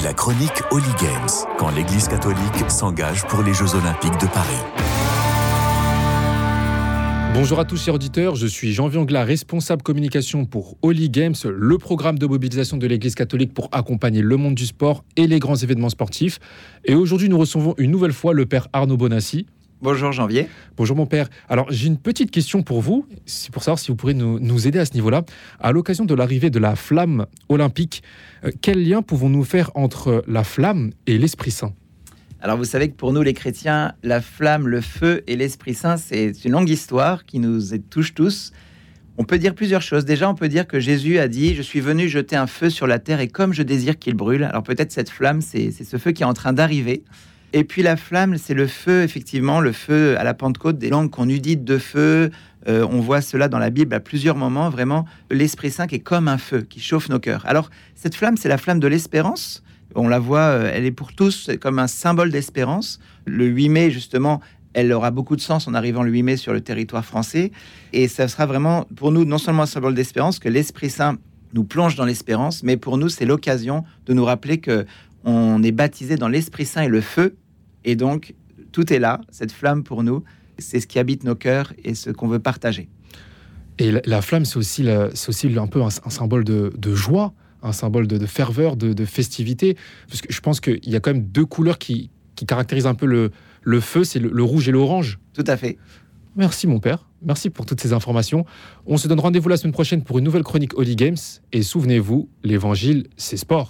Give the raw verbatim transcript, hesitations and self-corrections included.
La chronique Holy Games, quand l'Église catholique s'engage pour les Jeux Olympiques de Paris. Bonjour à tous chers auditeurs, je suis Jean Viangla, responsable communication pour Holy Games, le programme de mobilisation de l'Église catholique pour accompagner le monde du sport et les grands événements sportifs. Et aujourd'hui, nous recevons une nouvelle fois le père Arnaud Bonassi. Bonjour Janvier. Bonjour mon père. Alors j'ai une petite question pour vous, c'est pour savoir si vous pourrez nous, nous aider à ce niveau-là. À l'occasion de l'arrivée de la flamme olympique, euh, quel lien pouvons-nous faire entre la flamme et l'Esprit Saint ? Alors vous savez que pour nous les chrétiens, la flamme, le feu et l'Esprit Saint, c'est une longue histoire qui nous touche tous. On peut dire plusieurs choses. Déjà, on peut dire que Jésus a dit « Je suis venu jeter un feu sur la terre et comme je désire qu'il brûle ». Alors peut-être cette flamme, c'est, c'est ce feu qui est en train d'arriver. Et puis la flamme, c'est le feu, effectivement, le feu à la Pentecôte, des langues qu'on udite de feu. Euh, on voit cela dans la Bible à plusieurs moments, vraiment, l'Esprit Saint qui est comme un feu, qui chauffe nos cœurs. Alors, cette flamme, c'est la flamme de l'espérance. On la voit, euh, elle est pour tous comme un symbole d'espérance. Le huit mai, justement, elle aura beaucoup de sens en arrivant le huit mai sur le territoire français. Et ça sera vraiment, pour nous, non seulement un symbole d'espérance, que l'Esprit Saint nous plonge dans l'espérance, mais pour nous, c'est l'occasion de nous rappeler qu'on est baptisé dans l'Esprit Saint et le feu. Et donc, tout est là, cette flamme pour nous, c'est ce qui habite nos cœurs et ce qu'on veut partager. Et la, la flamme, c'est aussi, la, c'est aussi un peu un, un symbole de, de joie, un symbole de, de ferveur, de, de festivité. Parce que je pense qu'il y a quand même deux couleurs qui, qui caractérisent un peu le, le feu, c'est le, le rouge et l'orange. Tout à fait. Merci mon père, merci pour toutes ces informations. On se donne rendez-vous la semaine prochaine pour une nouvelle chronique Holy Games. Et souvenez-vous, l'évangile, c'est sport.